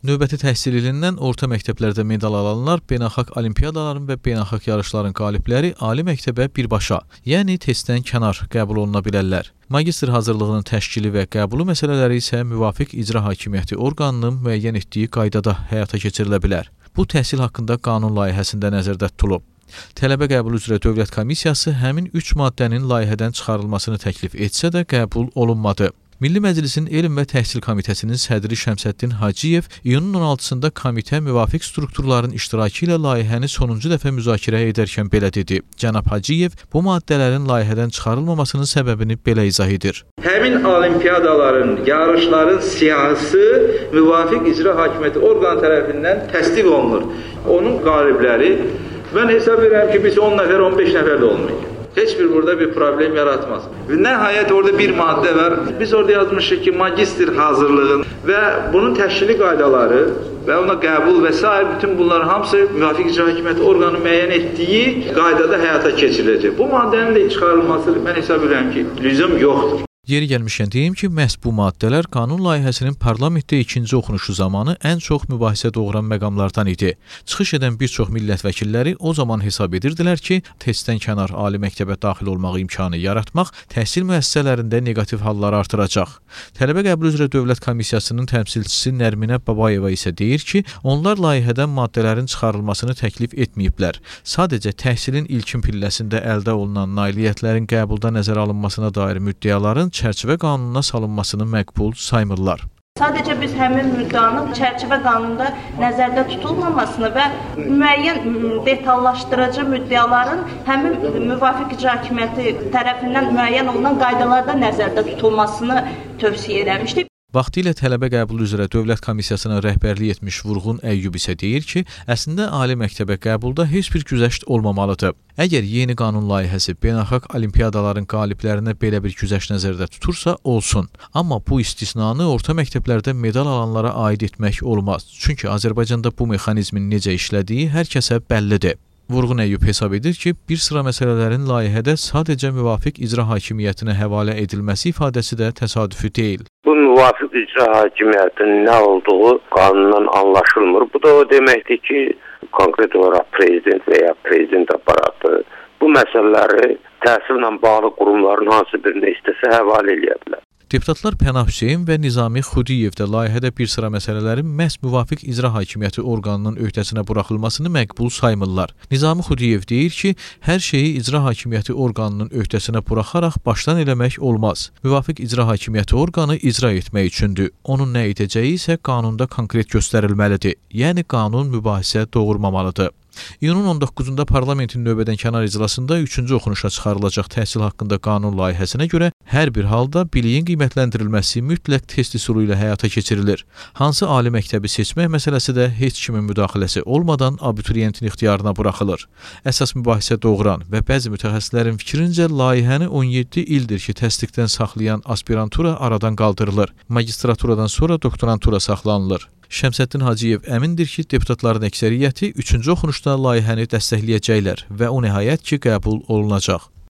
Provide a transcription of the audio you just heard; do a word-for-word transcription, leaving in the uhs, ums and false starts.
Növbəti təhsil ilindən orta məktəblərdə medal alanlar beynəlxalq olimpiadaların və beynəlxalq yarışların qalibləri ali məktəbə birbaşa, yəni testdən kənar qəbul oluna bilərlər. Magistr hazırlığının təşkili və qəbulu məsələləri isə müvafiq icra hakimiyyəti orqanının müəyyən etdiyi qaydada həyata keçirilə bilər. Bu təhsil haqqında qanun layihəsində nəzərdə tutulub. Tələbə qəbulu üzrə Dövlət Komissiyası həmin üç maddənin layihədən çıxarılmasını təklif etsə də qəbul olunmadı. Milli Məclisin Elm və Təhsil Komitəsinin sədri Şəmsəddin Hacıyev iyunun on altısında komitə müvafiq strukturların iştirakı ilə layihəni sonuncu dəfə müzakirə edərkən belə dedi. Cənab Hacıyev bu maddələrin layihədən çıxarılmamasının səbəbini belə izah edir. Həmin olimpiyadaların, yarışların siyahısı müvafiq icra hakimiyyəti orqan tərəfindən təsdiq olunur. Onun qalibləri, mən hesab edirəm ki, biz on nəfər, on beş nəfər də olmayacaq. Heç bir burada bir problem yaratmaz. Nəhayət orada bir maddə var. Biz orada yazmışıq ki, magistr hazırlığın və bunun təşkili qaydaları və ona qəbul və s. bütün bunların hamısı müvafiq icra hakimiyyəti orqanı müəyyən etdiyi qaydada həyata keçiriləcək. Bu maddənin də çıxarılması mən hesab edirəm ki, lüzum yoxdur. Yeri gəlmişkən deyim ki, məhz bu maddələr qanun layihəsinin parlamentdə ikinci oxunuşu zamanı ən çox mübahisə doğuran məqamlardan idi. Çıxış edən bir çox millət vəkilləri o zaman hesab edirdilər ki, testdən kənar ali məktəbə daxil olmaq imkanı yaratmaq təhsil müəssisələrində neqativ halları artıracaq. Tələbə qəbulu üzrə Dövlət Komissiyasının təmsilçisi Nərminə Babayeva isə deyir ki, onlar layihədən maddələrin çıxarılmasını təklif etməyiblər. Sadəcə təhsilin ilkin pilləsində əldə olunan nailiyyətlərin qəbulda nəzərə alınmasına dair müddəaların çərçivə qanununa salınmasını məqbul saymırlar. Sadəcə biz həmin müddanın çərçivə qanununda nəzərdə tutulmamasını və müəyyən detallaşdırıcı müddəaların həmin müvafiq icra hakimiyyəti tərəfindən müəyyən olunan qaydalarda nəzərdə tutulmasını tövsiyə eləmişdik. Vaxtilə tələbə qəbulu üzrə Dövlət Komissiyasına rəhbərlik etmiş Vurğun Əyyub isə deyir ki, əslində ali məktəbə qəbulda heç bir güzəşt olmamalıdır. Əgər yeni qanun layihəsi beynəlxalq olimpiyadaların qaliblərinə belə bir güzəşt nəzərdə tutursa, olsun. Amma bu istisnanı orta məktəblərdə medal alanlara aid etmək olmaz. Çünki Azərbaycanda bu mexanizmin necə işlədiyi hər kəsə bəllidir. Vurğun Əyyub hesab edir ki, bir sıra məsələlərin layihədə sadəcə müvafiq icra hakimiyyətinə həvalə edilməsi ifadəsi də təsadüfi deyil. Bu müvafiq icra hakimiyyətinin nə olduğu qanundan anlaşılmır. Bu da o deməkdir ki, konkret olaraq prezident və ya prezident aparatı bu məsələləri təhsillə bağlı qurumların hansı birində istəsə həvalə edə bilər. Deputatlar Pənah Hüseyn və Nizami Xudiyev də layihədə bir sıra məsələlərin məhz müvafiq icra hakimiyyəti orqanının öhdəsinə buraxılmasını məqbul saymırlar. Nizami Xudiyev deyir ki, hər şeyi icra hakimiyyəti orqanının öhdəsinə buraxaraq başdan eləmək olmaz. Müvafiq icra hakimiyyəti orqanı icra etmək üçündür. Onun nə edəcəyi isə qanunda konkret göstərilməlidir. Yəni qanun mübahisə doğurmamalıdır. İyunun on doqquzunda parlamentin növbədən kənar iclasında üçüncü oxunuşa çıxarılacaq təhsil haqqında qanun layihəsinə görə hər bir halda biliyin qiymətləndirilməsi mütləq test üsulu ilə həyata keçirilir. Hansı ali məktəbi seçmək məsələsi də heç kimin müdaxiləsi olmadan abituriyentin ixtiyarına buraxılır. Əsas mübahisə doğuran və bəzi mütəxəssislərin fikrincə layihəni on yeddi ildir ki, təsdiqdən saxlayan aspirantura aradan qaldırılır. Magistraturadan sonra doktorantura saxlanılır. Şəmsəddin Hacıyev əmindir ki, deputatların əksəriyyəti üçüncü oxunuşda layihəni dəstəkləyəcəklər və o nəhayət ki, qəbul olunacaq.